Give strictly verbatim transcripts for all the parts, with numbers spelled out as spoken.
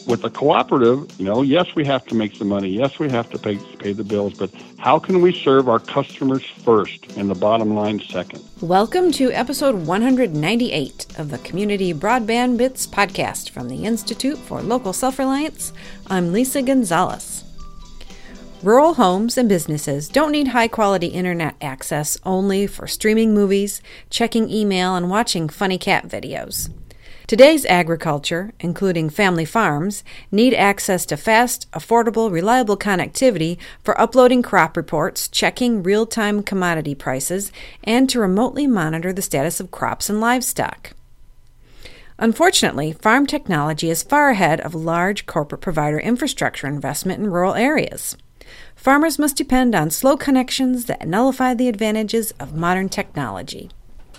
with a cooperative, you know, yes, we have to make some money. Yes, we have to pay, pay the bills. But how can we serve our customers first and the bottom line second? Welcome to episode one hundred ninety-eight of the Community Broadband Bits podcast from the Institute for Local Self-Reliance. I'm Lisa Gonzalez. Rural homes and businesses don't need high-quality internet access only for streaming movies, checking email, and watching funny cat videos. Today's agriculture, including family farms, need access to fast, affordable, reliable connectivity for uploading crop reports, checking real-time commodity prices, and to remotely monitor the status of crops and livestock. Unfortunately, farm technology is far ahead of large corporate provider infrastructure investment in rural areas. Farmers must depend on slow connections that nullify the advantages of modern technology.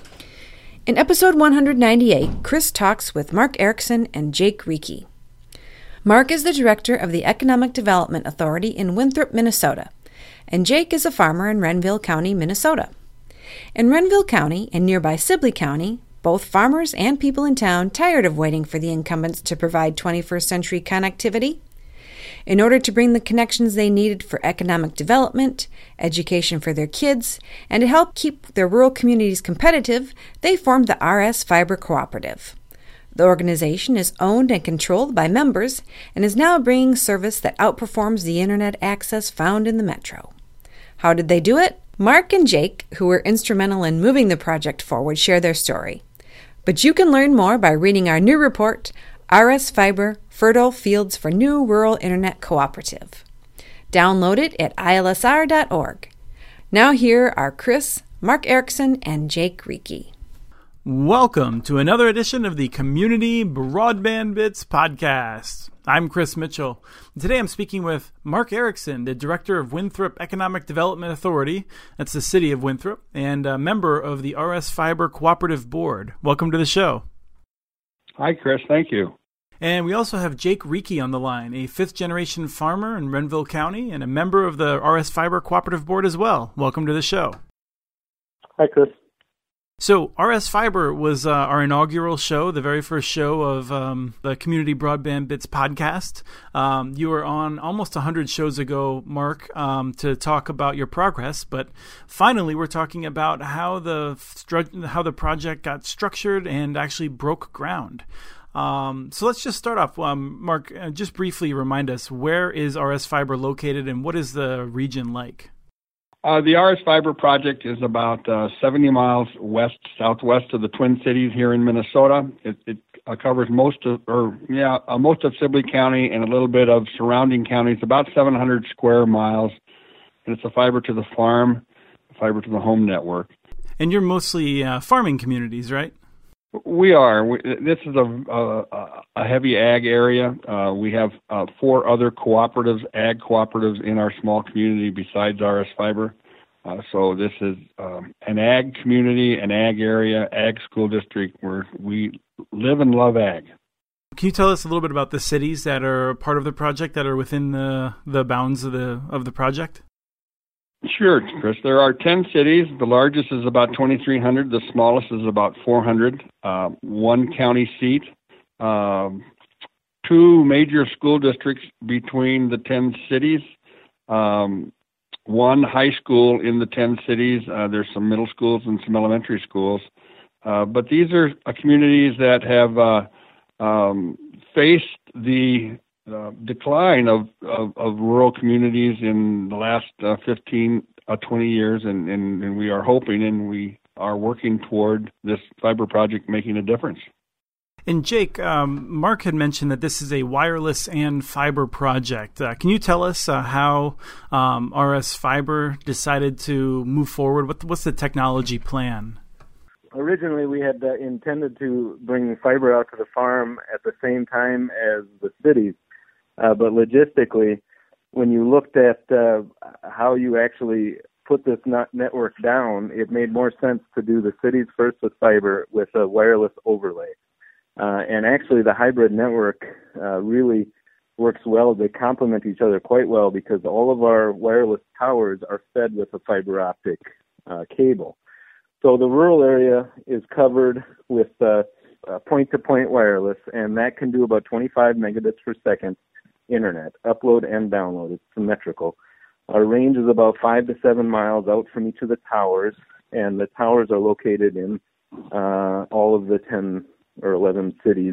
In episode one hundred ninety-eight, Chris talks with Mark Erickson and Jake Reekie. Mark is the director of the Economic Development Authority in Winthrop, Minnesota, and Jake is a farmer in Renville County, Minnesota. In Renville County and nearby Sibley County, both farmers and people in town tired of waiting for the incumbents to provide twenty-first century connectivity. In order to bring the connections they needed for economic development, education for their kids, and to help keep their rural communities competitive, they formed the R S Fiber Cooperative. The organization is owned and controlled by members and is now bringing service that outperforms the internet access found in the metro. How did they do it? Mark and Jake, who were instrumental in moving the project forward, share their story. But you can learn more by reading our new report, R S Fiber, Fertile Fields for New Rural Internet Cooperative. Download it at I L S R dot org. Now here are Chris, Mark Erickson, and Jake Reekie. Welcome to another edition of the Community Broadband Bits podcast. I'm Chris Mitchell. Today I'm speaking with Mark Erickson, the director of Winthrop Economic Development Authority, that's the city of Winthrop, and a member of the R S Fiber Cooperative Board. Welcome to the show. Hi, Chris. Thank you. And we also have Jake Reekie on the line, a fifth-generation farmer in Renville County and a member of the R S Fiber Cooperative Board as well. Welcome to the show. Hi, Chris. So R S Fiber was uh, our inaugural show, the very first show of um, the Community Broadband Bits podcast. Um, you were on almost one hundred shows ago, Mark, um, to talk about your progress. But finally, we're talking about how the stru- how the project got structured and actually broke ground. Um, so let's just start off. Um, Mark, uh, just briefly remind us, where is R S Fiber located and what is the region like? Uh, the R S Fiber project is about uh, seventy miles west, southwest of the Twin Cities here in Minnesota. It, it uh, covers most of, or yeah, uh, most of Sibley County and a little bit of surrounding counties, about seven hundred square miles. And it's a fiber to the farm, fiber to the home network. And you're mostly uh, farming communities, right? We are. We, this is a, a, a heavy ag area. Uh, we have uh, four other cooperatives, ag cooperatives in our small community besides R S Fiber. Uh, so this is um, an ag community, an ag area, ag school district where we live and love ag. Can you tell us a little bit about the cities that are part of the project, that are within the, the bounds of the of the project? Sure, Chris. There are ten cities. The largest is about twenty-three hundred. The smallest is about four hundred. Uh, one county seat. Um, two major school districts between the ten cities. Um, one high school in the ten cities. Uh, there's some middle schools and some elementary schools. Uh, but these are uh, communities that have uh, um, faced the Uh, decline of, of, of rural communities in the last uh, fifteen, uh, twenty years, and, and, and we are hoping and we are working toward this fiber project making a difference. And Jake, um, Mark had mentioned that this is a wireless and fiber project. Uh, can you tell us uh, how um, R S Fiber decided to move forward? What, what's the technology plan? Originally, we had uh, intended to bring fiber out to the farm at the same time as the cities. Uh, but logistically, when you looked at uh, how you actually put this not network down, it made more sense to do the cities first with fiber with a wireless overlay. Uh, and actually, the hybrid network uh, really works well. They complement each other quite well because all of our wireless towers are fed with a fiber optic uh, cable. So the rural area is covered with uh, uh, point-to-point wireless, and that can do about twenty-five megabits per second internet, upload and download. It's symmetrical. Our range is about five to seven miles out from each of the towers, and the towers are located in uh, all of the ten or eleven cities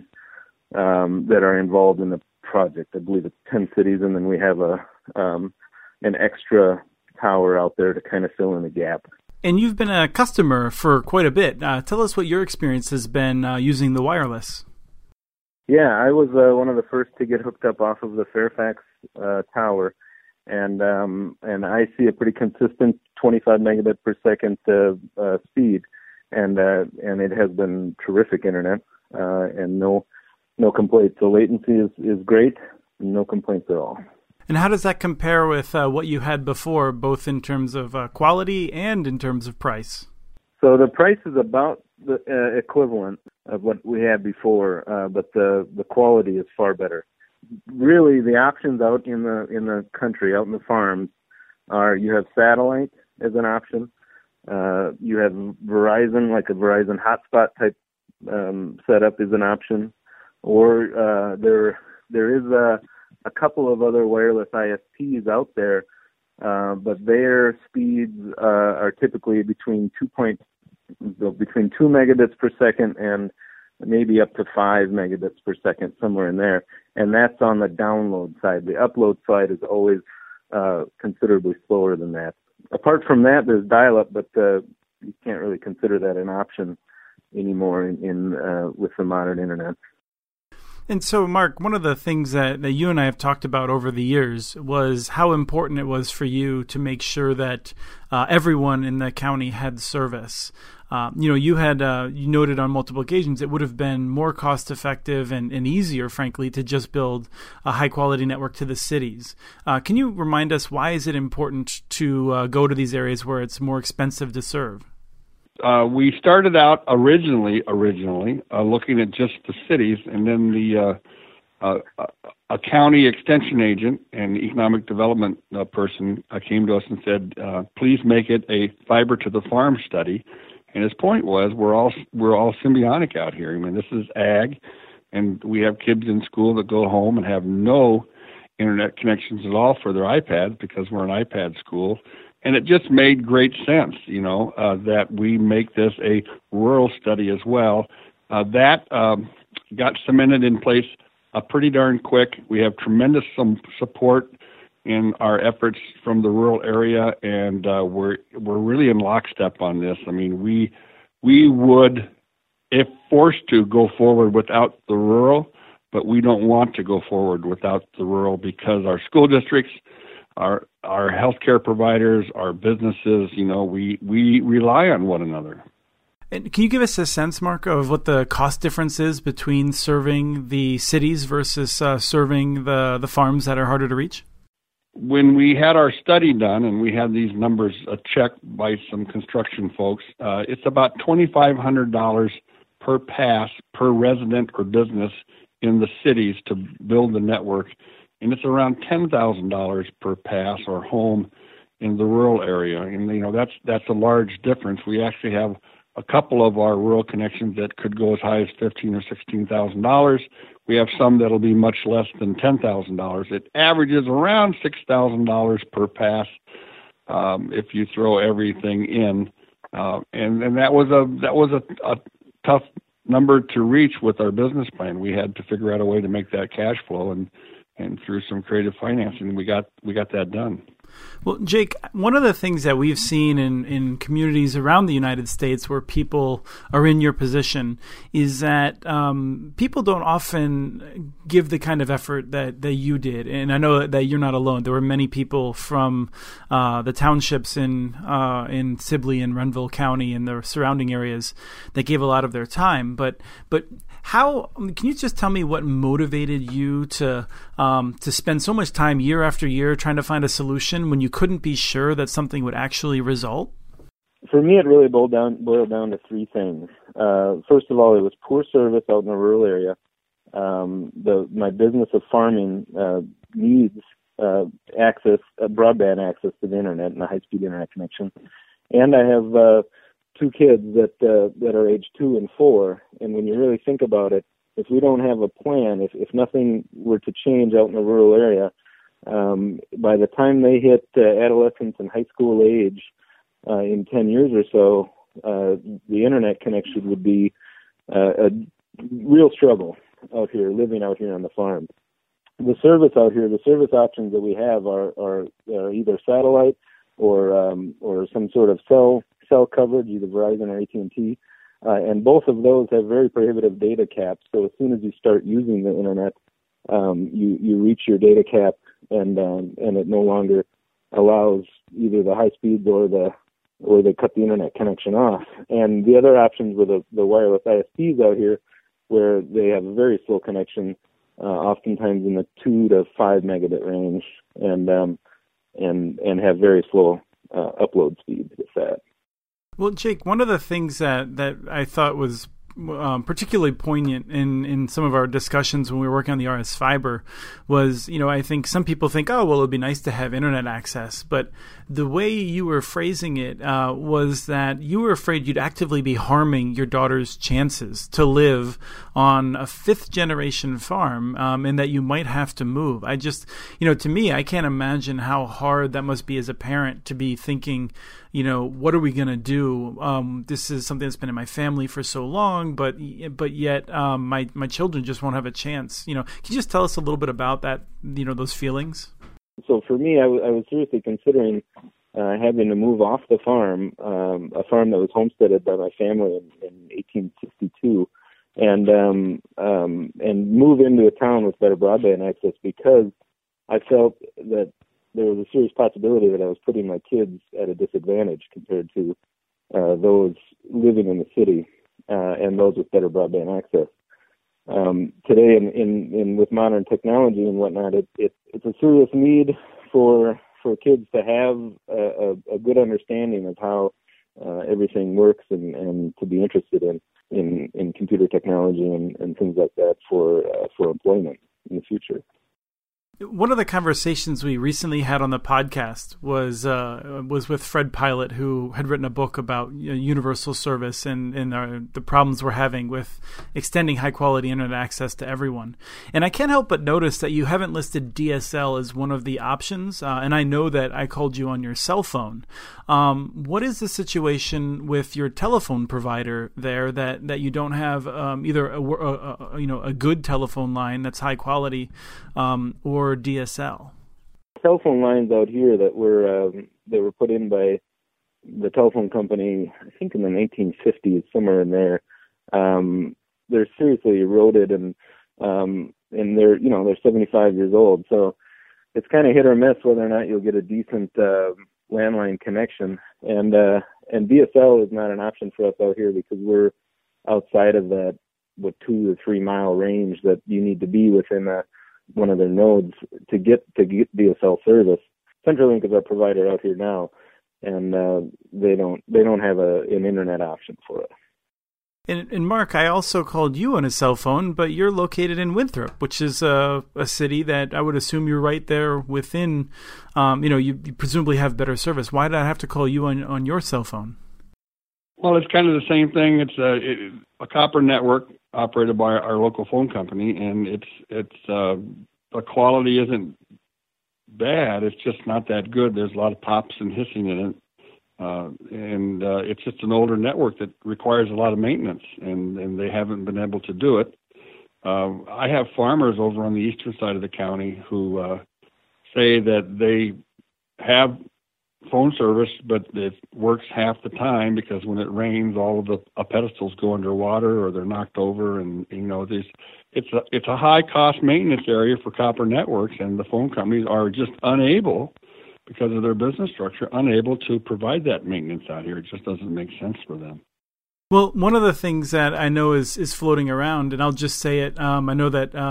um, that are involved in the project. I believe it's ten cities, and then we have a um, an extra tower out there to kind of fill in the gap. And you've been a customer for quite a bit. Uh, tell us what your experience has been uh, using the wireless. Yeah, I was uh, one of the first to get hooked up off of the Fairfax uh, tower, and um, and I see a pretty consistent twenty-five megabit per second uh, uh, speed, and uh, and it has been terrific internet, uh, and no no complaints. The latency is, is great, no complaints at all. And how does that compare with uh, what you had before, both in terms of uh, quality and in terms of price? So the price is about the uh, equivalent of what we had before, uh, but the, the quality is far better. Really, the options out in the in the country, out in the farms, are you have satellite as an option. Uh, you have Verizon, like a Verizon hotspot type um, setup is an option, or uh, there there is a a couple of other wireless I S Ps out there, uh, but their speeds uh, are typically between two point between two megabits per second and maybe up to five megabits per second, somewhere in there. And that's on the download side. The upload side is always uh, considerably slower than that. Apart from that, there's dial-up, but uh, you can't really consider that an option anymore in, in uh, with the modern internet. And so, Mark, one of the things that, that you and I have talked about over the years was how important it was for you to make sure that uh, everyone in the county had service. Uh, you know, you had uh, you noted on multiple occasions it would have been more cost-effective and, and easier, frankly, to just build a high-quality network to the cities. Uh, can you remind us why is it important to uh, go to these areas where it's more expensive to serve? Uh, we started out originally, originally uh, looking at just the cities, and then the uh, uh, a county extension agent and economic development uh, person uh, came to us and said, uh, "Please make it a fiber to the farm study." And his point was, we're all we're all symbiotic out here. I mean, this is ag, and we have kids in school that go home and have no internet connections at all for their iPads because we're an iPad school. And it just made great sense, you know, uh, that we make this a rural study as well. Uh, that um, got cemented in place uh, pretty darn quick. We have tremendous some support in our efforts from the rural area, and uh, we're we're really in lockstep on this. I mean, we we would, if forced to, go forward without the rural, but we don't want to go forward without the rural because our school districts, our our healthcare providers, our businesses, you know, we, we rely on one another. And can you give us a sense, Mark, of what the cost difference is between serving the cities versus uh, serving the, the farms that are harder to reach? When we had our study done and we had these numbers uh, checked by some construction folks, uh, it's about twenty-five hundred dollars per pass per resident or business in the cities to build the network. And it's around ten thousand dollars per pass or home in the rural area. And, you know, that's that's a large difference. We actually have a couple of our rural connections that could go as high as fifteen thousand dollars or sixteen thousand dollars. We have some that'll be much less than ten thousand dollars. It averages around six thousand dollars per pass um, if you throw everything in. Uh, and, and that was a that was a, a tough number to reach with our business plan. We had to figure out a way to make that cash flow, and and through some creative financing, we got we got that done. Well, Jake, one of the things that we've seen in, in communities around the United States where people are in your position is that um, people don't often give the kind of effort that, that you did. And I know that you're not alone. There were many people from uh, the townships in uh, in Sibley and Renville County and the surrounding areas that gave a lot of their time. But but how can you just tell me what motivated you to um, to spend so much time year after year trying to find a solution when you couldn't be sure that something would actually result? For me, it really boiled down boiled down to three things. Uh, first of all, it was poor service out in the rural area. Um, the my business of farming uh, needs uh, access, uh, broadband access to the internet and a high-speed internet connection, and I have uh, two kids that uh, that are age two and four, and when you really think about it, if we don't have a plan, if if nothing were to change out in the rural area, um, by the time they hit uh, adolescence and high school age, uh, in ten years or so, uh, the internet connection would be uh, a real struggle out here, living out here on the farm. The service out here, the service options that we have are are, are either satellite or um, or some sort of cell cell coverage, either Verizon or A T and T, uh, and both of those have very prohibitive data caps. So as soon as you start using the internet, um, you you reach your data cap, and um, and it no longer allows either the high speeds or the or they cut the internet connection off. And the other options were the, the wireless I S Ps out here, where they have a very slow connection, uh, oftentimes in the two to five megabit range, and um, and and have very slow uh, upload speeds with that. Well, Jake, one of the things that, that I thought was um, particularly poignant in, in some of our discussions when we were working on the R S Fiber was, you know, I think some people think, oh, well, it would be nice to have internet access. But the way you were phrasing it uh, was that you were afraid you'd actively be harming your daughter's chances to live on a fifth generation farm, um, and that you might have to move. I just, you know, to me, I can't imagine how hard that must be as a parent to be thinking, you know, what are we going to do? Um, this is something that's been in my family for so long, but but yet um, my my children just won't have a chance. You know, can you just tell us a little bit about that? You know, those feelings. So for me, I, w- I was seriously considering uh, having to move off the farm, um, a farm that was homesteaded by my family in, in eighteen sixty-two, and um, um, and move into a town with better broadband access, because I felt that there was a serious possibility that I was putting my kids at a disadvantage compared to uh, those living in the city uh, and those with better broadband access. Um, today, in, in, in with modern technology and whatnot, it, it, it's a serious need for for kids to have a, a, a good understanding of how uh, everything works, and, and to be interested in, in, in computer technology and, and things like that for uh, for employment in the future. One of the conversations we recently had on the podcast was uh, was with Fred Pilot, who had written a book about you know, universal service and, and our, the problems we're having with extending high-quality internet access to everyone. And I can't help but notice that you haven't listed D S L as one of the options, uh, and I know that I called you on your cell phone. Um, what is the situation with your telephone provider there that, that you don't have um, either a, a, a, you know, a good telephone line that's high quality um, or or D S L? Cell phone lines out here that were um, that were put in by the telephone company, I think in the nineteen fifties, somewhere in there. Um, they're seriously eroded, and um, and they're you know they're seventy-five years old. So it's kind of hit or miss whether or not you'll get a decent uh, landline connection. And uh, and D S L is not an option for us out here because we're outside of that what two or three mile range that you need to be within a one of their nodes to get to get D S L service. CenturyLink is our provider out here now, and uh, they don't they don't have a an internet option for us. And, and Mark, I also called you on a cell phone, but you're located in Winthrop, which is a, a city that I would assume you're right there within. Um, you know, you, you presumably have better service. Why did I have to call you on on your cell phone? Well, it's kind of the same thing. It's a, it, a copper network operated by our local phone company, and it's it's uh, the quality isn't bad. It's just not that good. There's a lot of pops and hissing in it, uh, and uh, it's just an older network that requires a lot of maintenance, and, and they haven't been able to do it. Uh, I have farmers over on the eastern side of the county who uh, say that they have phone service, but it works half the time because when it rains, all of the uh, pedestals go underwater or they're knocked over, and you know, these it's a it's a high cost maintenance area for copper networks, and the phone companies are just unable, because of their business structure, unable to provide that maintenance out here. It just doesn't make sense for them. Well, one of the things that I know is, is floating around, and I'll just say it, um, I know that um,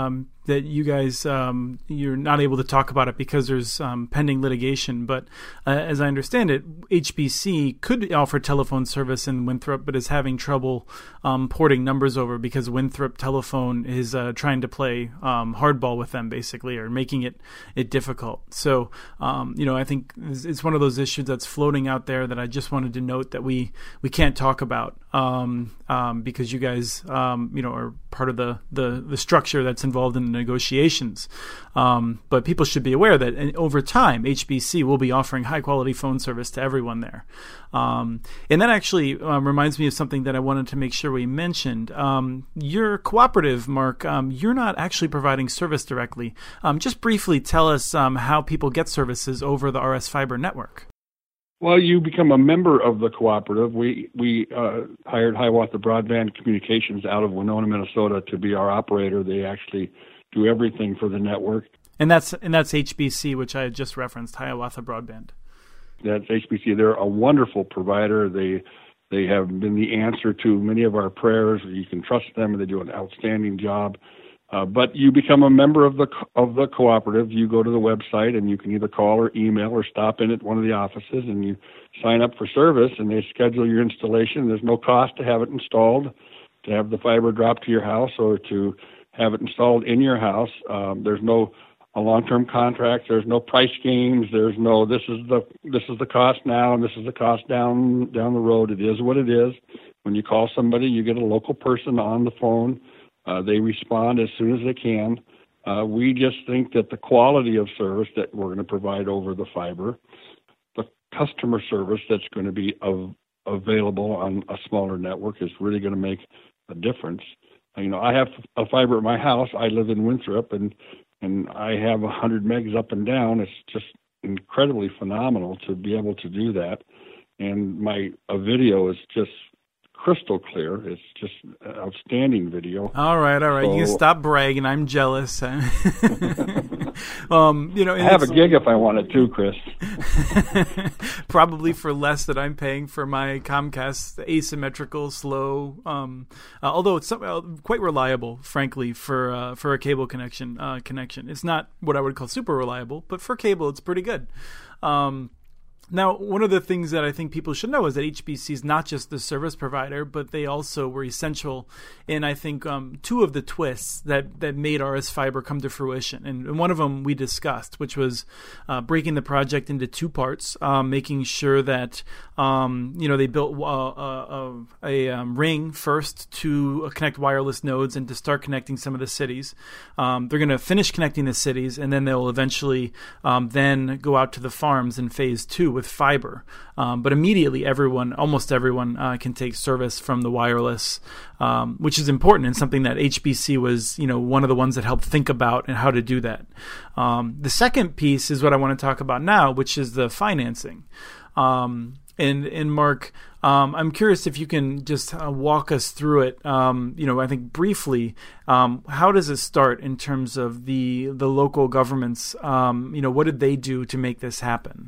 that you guys um, you're not able to talk about it because there's um, pending litigation. But uh, as I understand it, H B C could offer telephone service in Winthrop, but is having trouble um, porting numbers over because Winthrop Telephone is uh, trying to play um, hardball with them, basically, or making it it difficult. So um, you know, I think it's one of those issues that's floating out there that I just wanted to note that we we can't talk about um, um, because you guys um, you know are part of the, the the structure that's involved in the negotiations. Um, but people should be aware that over time, H B C will be offering high quality phone service to everyone there. Um, and that actually um, reminds me of something that I wanted to make sure we mentioned. Um, your cooperative, Mark, um, you're not actually providing service directly. Um, just briefly tell us um, how people get services over the R S Fiber network. Well, you become a member of the cooperative. We we uh, hired Hiawatha Broadband Communications out of Winona, Minnesota, to be our operator. They actually do everything for the network. And that's and that's H B C, which I had just referenced, Hiawatha Broadband. That's H B C. They're a wonderful provider. They they have been the answer to many of our prayers. You can trust them, and they do an outstanding job. Uh, but you become a member of the of the cooperative. You go to the website, and you can either call or email or stop in at one of the offices, and you sign up for service, and they schedule your installation. There's no cost to have it installed, to have the fiber dropped to your house, or to have it installed in your house. Um, there's no a long-term contract. There's no price games. There's no this is the this is the cost now, and this is the cost down down the road. It is what it is. When you call somebody, you get a local person on the phone. Uh, they respond as soon as they can. Uh, we just think that the quality of service that we're going to provide over the fiber, the customer service that's going to be av- available on a smaller network is really going to make a difference. You know, I have a fiber at my house. I live in Winthrop, and and I have one hundred megs up and down. It's just incredibly phenomenal to be able to do that. And my a video is just crystal clear. It's just outstanding video. All right, all right. So, you can stop bragging. I'm jealous. um, you know, I have a gig if I wanted to, Chris. Probably for less that I'm paying for my Comcast asymmetrical, slow. Um, uh, although it's uh, quite reliable, frankly, for uh, for a cable connection. Uh, connection. It's not what I would call super reliable, but for cable, it's pretty good. Um, Now, one of the things that I think people should know is that H B C is not just the service provider, but they also were essential in, I think, um, two of the twists that, that made R S Fiber come to fruition. And, and one of them we discussed, which was uh, breaking the project into two parts, um, making sure that, um, you know, they built uh, uh, a um, ring first to connect wireless nodes and to start connecting some of the cities. Um, they're going to finish connecting the cities, and then they'll eventually um, then go out to the farms in phase two with fiber. Um, but immediately everyone, almost everyone, uh, can take service from the wireless, um, which is important and something that H B C was, you know, one of the ones that helped think about and how to do that. Um, the second piece is what I want to talk about now, which is the financing. Um, and, and Mark, um, I'm curious if you can just uh, walk us through it. Um, you know, I think briefly, um, how does it start in terms of the the local governments? Um, you know, what did they do to make this happen?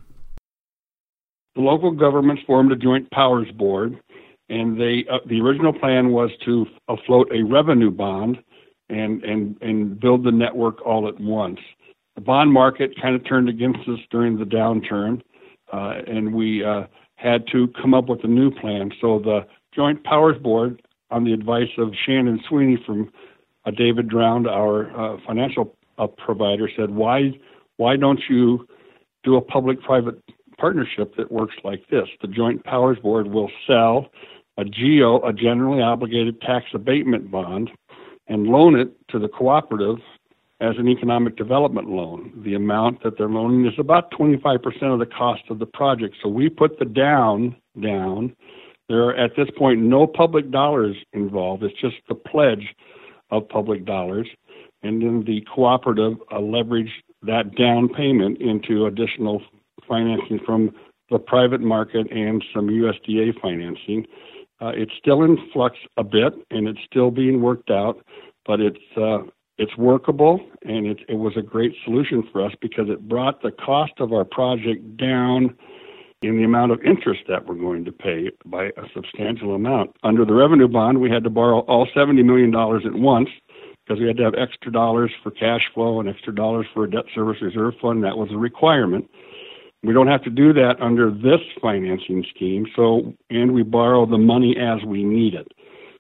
The local governments formed a joint powers board, and they uh, the original plan was to afloat a revenue bond and, and, and build the network all at once. The bond market kind of turned against us during the downturn, uh, and we uh, had to come up with a new plan. So the joint powers board, on the advice of Shannon Sweeney from uh, David Dround, our uh, financial uh, provider, said, why why don't you do a public-private partnership that works like this? The Joint Powers Board will sell a G O, a generally obligated tax abatement bond, and loan it to the cooperative as an economic development loan. The amount that they're loaning is about twenty-five percent of the cost of the project. So we put the down down. There are at this point no public dollars involved. It's just the pledge of public dollars. And then the cooperative uh, leverage that down payment into additional financing from the private market and some U S D A financing. Uh, it's still in flux a bit, and it's still being worked out, but it's uh, it's workable, and it, it was a great solution for us because it brought the cost of our project down in the amount of interest that we're going to pay by a substantial amount. Under the revenue bond, we had to borrow all seventy million dollars at once, because we had to have extra dollars for cash flow and extra dollars for a debt service reserve fund. That was a requirement. We don't have to do that under this financing scheme. So, and we borrow the money as we need it.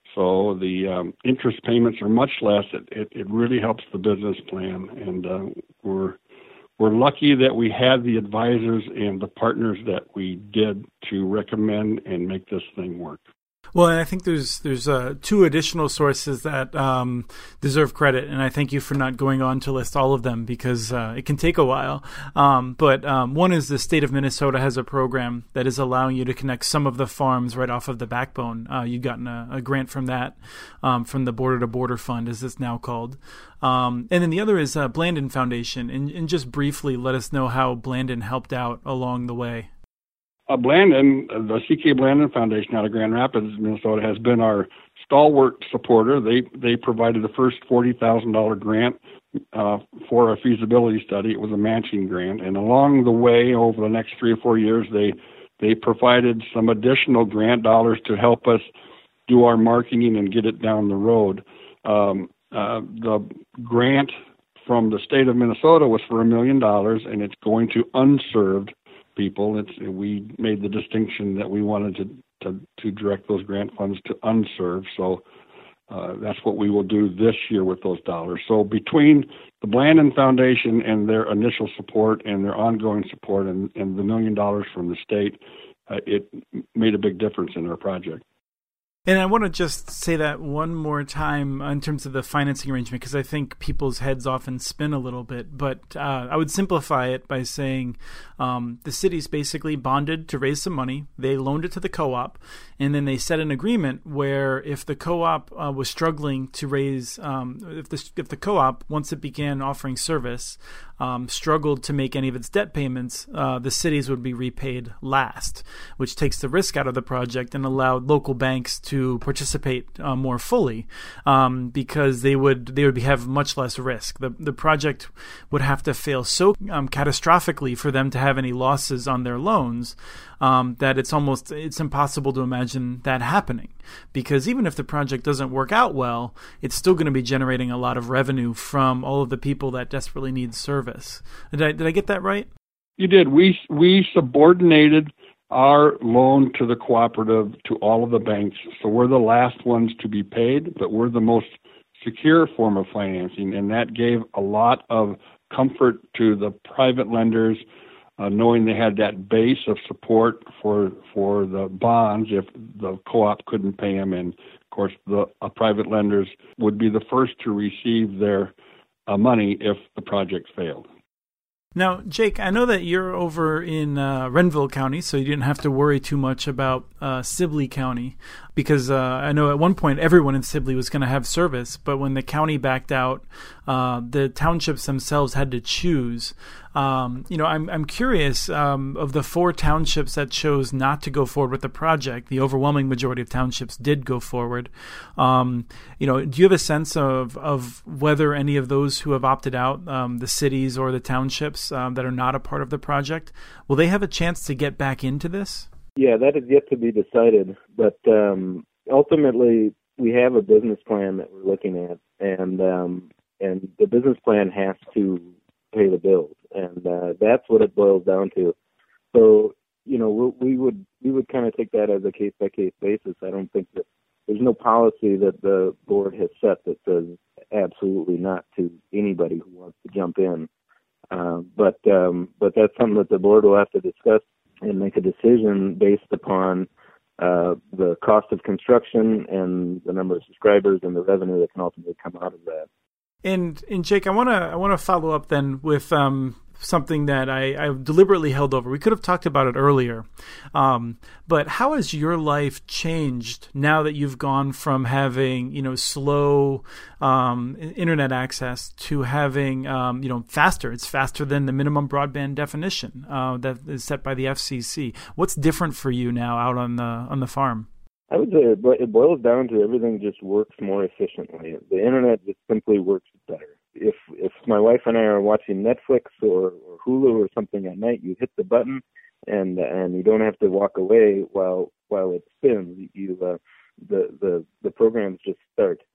So the um, interest payments are much less. It, it, it really helps the business plan, and uh, we're we're lucky that we had the advisors and the partners that we did to recommend and make this thing work. Well, and I think there's there's uh, two additional sources that um, deserve credit, and I thank you for not going on to list all of them because uh, it can take a while. Um, but um, one is the state of Minnesota has a program that is allowing you to connect some of the farms right off of the backbone. Uh, you've gotten a, a grant from that, um, from the Border to Border Fund, as it's now called. Um, and then the other is uh, Blandin Foundation. And, and just briefly, let us know how Blandin helped out along the way. Uh, Blandin, the C K Blandin Foundation out of Grand Rapids, Minnesota, has been our stalwart supporter. They they provided the first forty thousand dollars grant uh, for a feasibility study. It was a matching grant, and along the way, over the next three or four years, they they provided some additional grant dollars to help us do our marketing and get it down the road. Um, uh, the grant from the state of Minnesota was for a million dollars, and it's going to unserved people. It's we made the distinction that we wanted to to, to direct those grant funds to unserved. So uh, that's what we will do this year with those dollars. So between the Blandin Foundation and their initial support and their ongoing support and, and the million dollars from the state, uh, it made a big difference in our project. And I want to just say that one more time in terms of the financing arrangement, because I think people's heads often spin a little bit. But uh, I would simplify it by saying um, the city's basically bonded to raise some money. They loaned it to the co-op, and then they set an agreement where if the co-op uh, was struggling to raise, um, if the if the co-op, once it began offering service, um, struggled to make any of its debt payments, uh, the cities would be repaid last, which takes the risk out of the project and allowed local banks to to participate uh, more fully, um, because they would they would be, have much less risk. The the project would have to fail so um, catastrophically for them to have any losses on their loans um, that it's almost it's impossible to imagine that happening. Because even if the project doesn't work out well, it's still going to be generating a lot of revenue from all of the people that desperately need service. Did I did I get that right? You did. We we subordinated our loan to the cooperative to all of the banks. So we're the last ones to be paid, but we're the most secure form of financing, and that gave a lot of comfort to the private lenders, uh, knowing they had that base of support for for the bonds if the co-op couldn't pay them. And of course, the uh, private lenders would be the first to receive their uh, money if the project failed. Now, Jake, I know that you're over in uh, Renville County, so you didn't have to worry too much about uh, Sibley County, because uh, I know at one point everyone in Sibley was going to have service, but when the county backed out, uh, the townships themselves had to choose. Um, you know, I'm I'm curious, um, of the four townships that chose not to go forward with the project, the overwhelming majority of townships did go forward. Um, you know, do you have a sense of, of whether any of those who have opted out, um, the cities or the townships um, that are not a part of the project, will they have a chance to get back into this? Yeah, that is yet to be decided. But um, ultimately, we have a business plan that we're looking at, and um, and the business plan has to pay the bills, and uh, that's what it boils down to. So, you know, we, we would we would kind of take that as a case by case basis. I don't think that there's no policy that the board has set that says absolutely not to anybody who wants to jump in. Uh, but um, but that's something that the board will have to discuss and make a decision based upon uh, the cost of construction and the number of subscribers and the revenue that can ultimately come out of that. And and Jake, I want to I want to follow up then with um, something that I, I deliberately held over. We could have talked about it earlier, um, but how has your life changed now that you've gone from having you know slow um, internet access to having um, you know faster? It's faster than the minimum broadband definition uh, that is set by the F C C. What's different for you now out on the on the farm? I would say it boils down to everything just works more efficiently. The internet just simply works better. If if my wife and I are watching Netflix or, or Hulu or something at night, you hit the button and and you don't have to walk away while while it spins. You uh, the the the programs just start.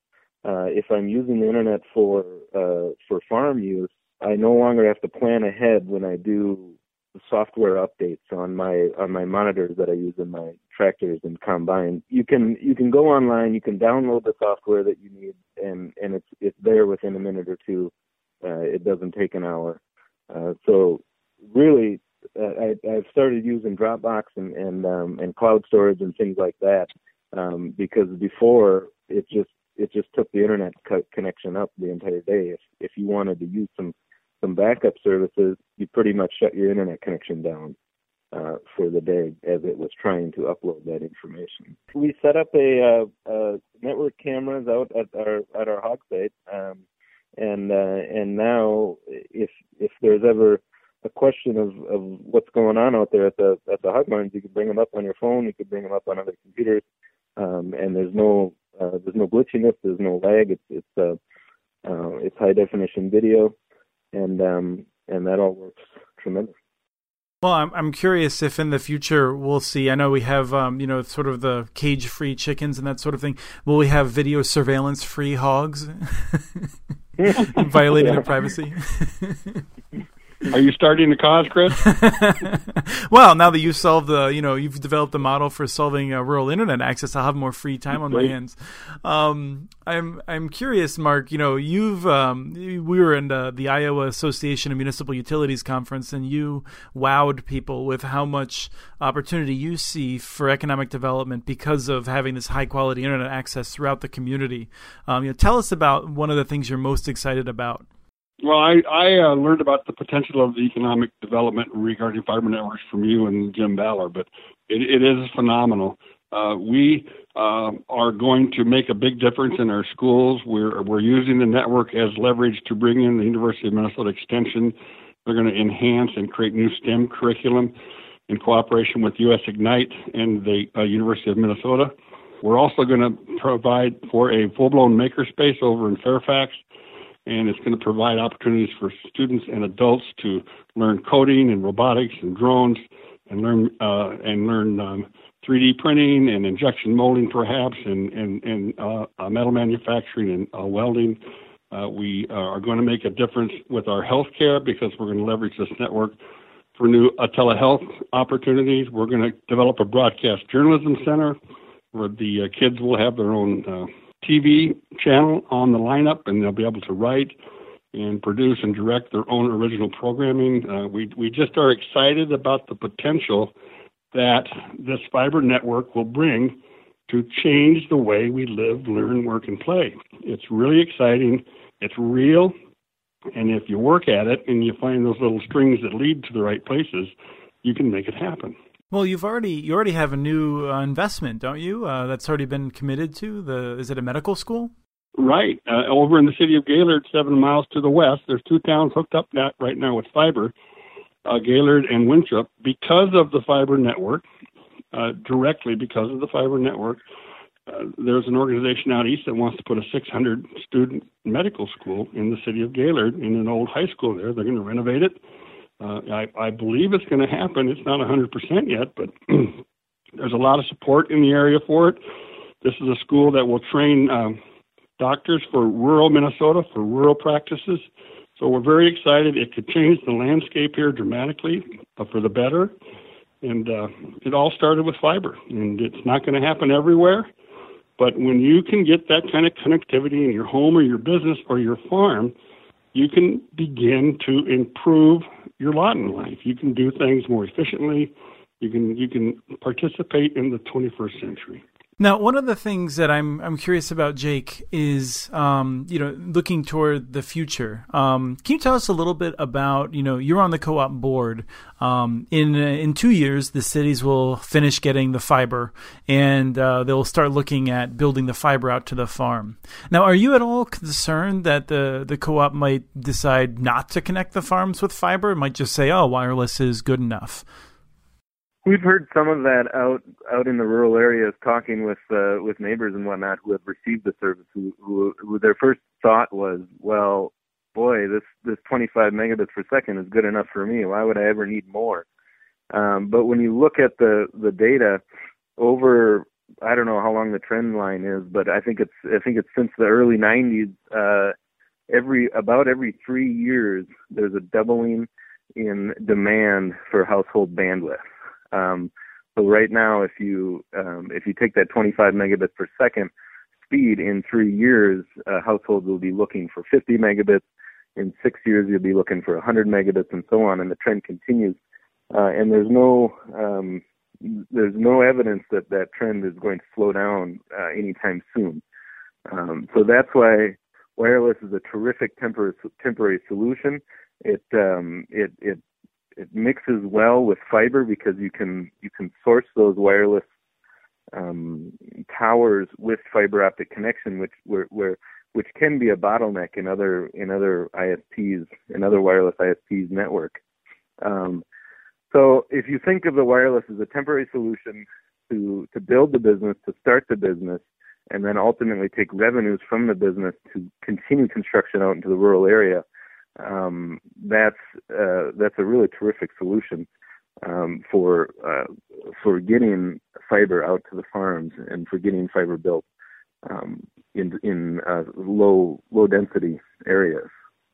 uh, if I'm using the internet for uh, for farm use, I no longer have to plan ahead when I do software updates on my on my monitors that I use in my tractors and combines. You can you can go online, you can download the software that you need, and, and it's it's there within a minute or two. Uh, it doesn't take an hour. Uh, so really, uh, I, I've started using Dropbox and and, um, and cloud storage and things like that um, because before it just it just took the internet co- connection up the entire day. If if you wanted to use some some backup services, you pretty much shut your internet connection down uh, for the day as it was trying to upload that information. We set up a, uh, uh, network cameras out at our at our hog site, um, and uh, and now if if there's ever a question of, of what's going on out there at the at the hog barns, you can bring them up on your phone, you can bring them up on other computers, um, and there's no uh, there's no glitchiness, there's no lag. It's it's uh, uh, it's high definition video. And um, and that all works tremendous. Well, I'm I'm curious if in the future we'll see. I know we have um, you know sort of the cage-free chickens and that sort of thing. Will we have video surveillance-free hogs violating their privacy? Are you starting the cause, Chris? Well, now that you've solved the, you know, you've developed a model for solving uh, rural internet access, I'll have more free time on my hands. Um, I'm I'm curious, Mark. You know, you've um, we were in the, the Iowa Association of Municipal Utilities conference, and you wowed people with how much opportunity you see for economic development because of having this high quality internet access throughout the community. Um, you know, tell us about one of the things you're most excited about. Well, I, I uh, learned about the potential of the economic development regarding fiber networks from you and Jim Baller, but it, it is phenomenal. Uh, we uh, are going to make a big difference in our schools. We're we're using the network as leverage to bring in the University of Minnesota Extension. They're going to enhance and create new STEM curriculum in cooperation with U S Ignite and the uh, University of Minnesota. We're also going to provide for a full-blown makerspace over in Fairfax, and it's going to provide opportunities for students and adults to learn coding and robotics and drones, and learn uh, and learn um, three D printing and injection molding, perhaps, and and and uh, uh, metal manufacturing and uh, welding. Uh, we uh, are going to make a difference with our healthcare because we're going to leverage this network for new uh, telehealth opportunities. We're going to develop a broadcast journalism center where the uh, kids will have their own Uh, T V channel on the lineup, and they'll be able to write and produce and direct their own original programming. Uh, we we just are excited about the potential that this fiber network will bring to change the way we live, learn, work, and play. It's really exciting. It's real. And if you work at it and you find those little strings that lead to the right places, you can make it happen. Well, you've already you already have a new uh, investment, don't you? Uh, that's already been committed to. The is it a medical school? Right, uh, over in the city of Gaylord, seven miles to the west. There's two towns hooked up that right now with fiber, uh, Gaylord and Winthrop, because of the fiber network. Uh, directly because of the fiber network, uh, there's an organization out east that wants to put a six hundred student medical school in the city of Gaylord in an old high school there. They're going to renovate it. Uh, I, I believe it's going to happen. It's not one hundred percent yet, but there's a lot of support in the area for it. This is a school that will train um, doctors for rural Minnesota, for rural practices. So we're very excited. It could change the landscape here dramatically, but for the better. And uh, it all started with fiber. And it's not going to happen everywhere, but when you can get that kind of connectivity in your home or your business or your farm, you can begin to improve your lot in life. You can do things more efficiently. You can you can participate in the twenty-first century. Now, one of the things that I'm I'm curious about, Jake, is um, you know looking toward the future. Um, can you tell us a little bit about you know you're on the co-op board. Um, in in two years, the cities will finish getting the fiber, and uh, they'll start looking at building the fiber out to the farm. Now, are you at all concerned that the the co-op might decide not to connect the farms with fiber? It might just say, "Oh, wireless is good enough." We've heard some of that out out in the rural areas, talking with uh, with neighbors and whatnot who have received the service, who, who, who their first thought was, well, boy, this, this twenty-five megabits per second is good enough for me. Why would I ever need more? Um, but when you look at the, the data over I don't know how long the trend line is, but I think it's I think it's since the early nineties. Uh, every about every three years, there's a doubling in demand for household bandwidth. Um, so right now, if you um, if you take that twenty-five megabits per second speed in three years, uh, households will be looking for fifty megabits. In six years, you'll be looking for one hundred megabits, and so on. And the trend continues. Uh, and there's no um, there's no evidence that that trend is going to slow down uh, anytime soon. Um, so that's why wireless is a terrific temporary temporary solution. It um, it it it mixes well with fiber because you can you can source those wireless um, towers with fiber optic connection, which where, where which can be a bottleneck in other in other I S Ps in other wireless I S Ps network. Um, so if you think of the wireless as a temporary solution to to build the business, to start the business, and then ultimately take revenues from the business to continue construction out into the rural area, um, that's uh, that's a really terrific solution um, for uh, for getting fiber out to the farms and for getting fiber built um, in in uh, low low density areas.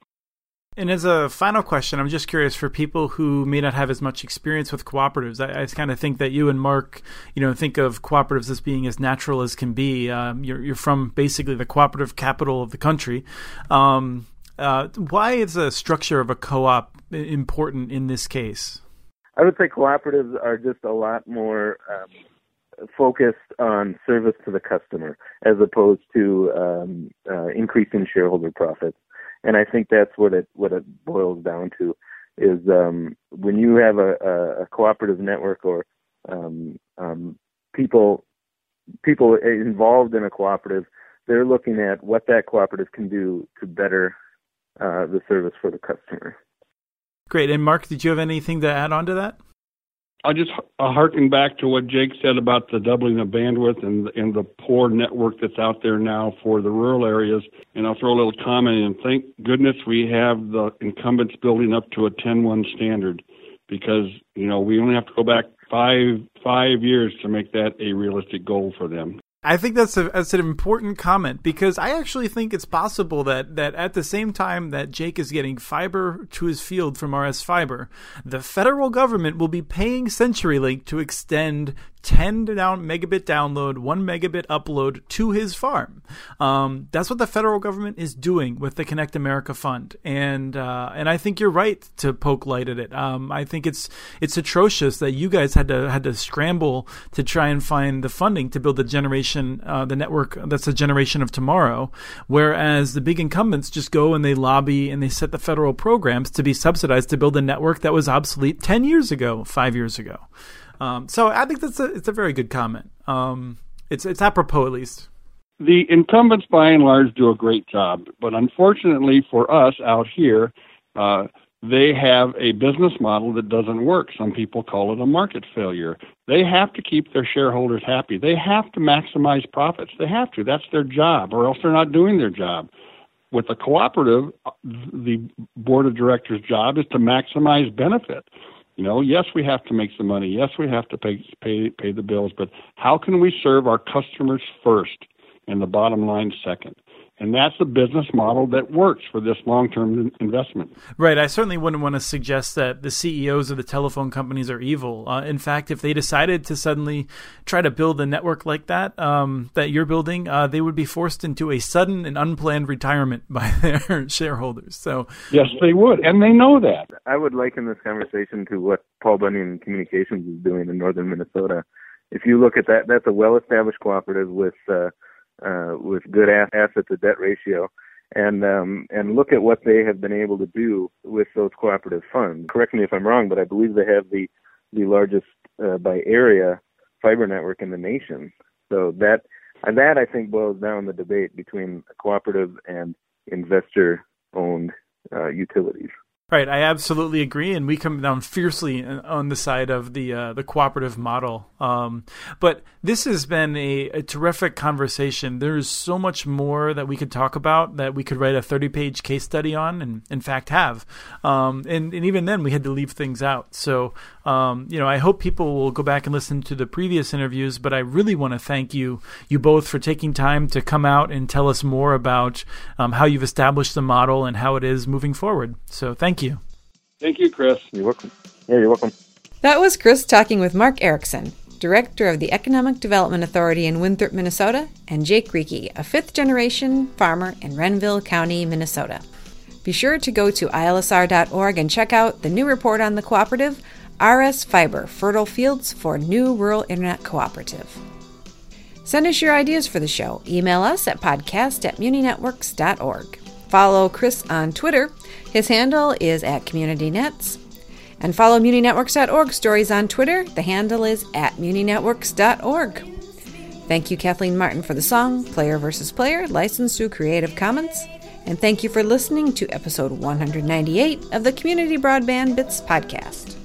And as a final question, I'm just curious for people who may not have as much experience with cooperatives. I, I kind of think that you and Mark, you know, think of cooperatives as being as natural as can be. Um, you're, you're from basically the cooperative capital of the country. Um, uh, why is the structure of a co-op important in this case? I would say cooperatives are just a lot more um, focused on service to the customer as opposed to um, uh, increasing shareholder profits. And I think that's what it what it boils down to is um, when you have a, a, a cooperative network or um, um, people people involved in a cooperative, they're looking at what that cooperative can do to better uh, the service for the customer. Great. And Mark, did you have anything to add on to that? I'll just uh, harken back to what Jake said about the doubling of bandwidth and, and the poor network that's out there now for the rural areas. And I'll throw a little comment in. Thank goodness we have the incumbents building up to a ten one standard because, you know, we only have to go back five five years to make that a realistic goal for them. I think that's a, that's an important comment because I actually think it's possible that, that at the same time that Jake is getting fiber to his field from R S Fiber, the federal government will be paying CenturyLink to extend ten down megabit download, one megabit upload to his farm. Um, that's what the federal government is doing with the Connect America Fund, and uh, and I think you're right to poke light at it. Um, I think it's it's atrocious that you guys had to had to scramble to try and find the funding to build the generation, uh, the network that's a generation of tomorrow, whereas the big incumbents just go and they lobby and they set the federal programs to be subsidized to build a network that was obsolete ten years ago, five years ago. Um, so I think that's a it's a very good comment. Um, it's it's apropos at least. The incumbents, by and large, do a great job, but unfortunately for us out here, uh, they have a business model that doesn't work. Some people call it a market failure. They have to keep their shareholders happy. They have to maximize profits. They have to. That's their job, or else they're not doing their job. With a cooperative, the board of directors' job is to maximize benefit. You know, yes, we have to make some money. Yes, we have to pay pay pay the bills. But how can we serve our customers first and the bottom line second? And that's a business model that works for this long-term investment. Right. I certainly wouldn't want to suggest that the C E Os of the telephone companies are evil. Uh, in fact, if they decided to suddenly try to build a network like that, um, that you're building, uh, they would be forced into a sudden and unplanned retirement by their shareholders. So yes, they would. And they know that. I would liken this conversation to what Paul Bunyan Communications is doing in northern Minnesota. If you look at that, that's a well-established cooperative with uh, Uh, with good asset to debt ratio, and um, and look at what they have been able to do with those cooperative funds. Correct me if I'm wrong, but I believe they have the the largest uh, by area fiber network in the nation. So that and that I think boils down the debate between a cooperative and investor-owned uh, utilities. Right, I absolutely agree, and we come down fiercely on the side of the uh, the cooperative model. Um, but this has been a, a terrific conversation. There's so much more that we could talk about that we could write a thirty-page case study on, and in fact have. Um, and, and even then, we had to leave things out. So, um, you know, I hope people will go back and listen to the previous interviews. But I really want to thank you, you both, for taking time to come out and tell us more about um, how you've established the model and how it is moving forward. So, thank you. Thank you, Chris. You're welcome. Yeah, you're welcome. That was Chris talking with Mark Erickson, Director of the Economic Development Authority in Winthrop, Minnesota, and Jake Reekie, a fifth-generation farmer in Renville County, Minnesota. Be sure to go to I L S R dot org and check out the new report on the cooperative, R S Fiber, Fertile Fields for New Rural Internet Cooperative. Send us your ideas for the show. Email us at podcast at muninetworks dot org. Follow Chris on Twitter. His handle is at CommunityNets. And follow Muni Networks dot org stories on Twitter. The handle is at Muni Networks dot org. Thank you, Kathleen Martin, for the song, Player versus Player, licensed through Creative Commons. And thank you for listening to episode one hundred ninety-eight of the Community Broadband Bits podcast.